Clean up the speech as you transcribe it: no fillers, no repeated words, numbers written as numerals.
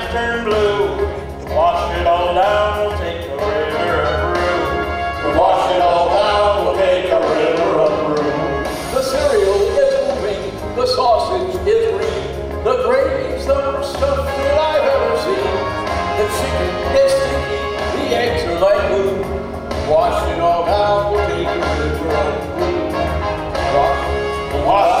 turn blue. Wash it all down, we'll take a river of brew. Wash it all down, we'll take a river of brew. The cereal is moving, the sausage is green, the gravy's the worst stuff that I've ever seen. The chicken is sticky, the eggs are like glue. Wash it all down, we'll take a river of brew. Wash